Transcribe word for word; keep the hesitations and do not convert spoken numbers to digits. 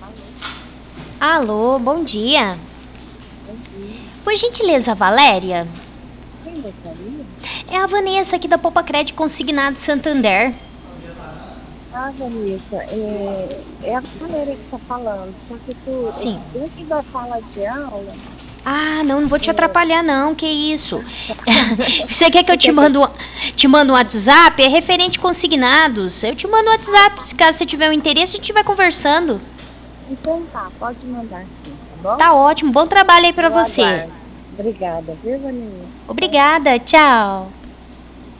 Alô, bom dia. Bom dia. Por gentileza, Valéria? Quem gostaria? É a Vanessa aqui da Poupa Crédito Consignado Santander. Ah, Vanessa, é, é a Valéria que está falando, só que tu, Sim. dentro da sala de aula, Ah, não, não vou te é, atrapalhar não, que isso. ah, tá. Você quer que eu Você te quer que eu... mando, te mando um WhatsApp? É referente consignados. Eu te mando um Ah, WhatsApp, tá. se caso você tiver um interesse, a gente vai conversando. Então tá, pode mandar sim, tá bom? Tá ótimo, bom trabalho aí pra Eu você. aguardo. Obrigada, viu, Vanessa? Tchau, tchau. Obrigada, tchau.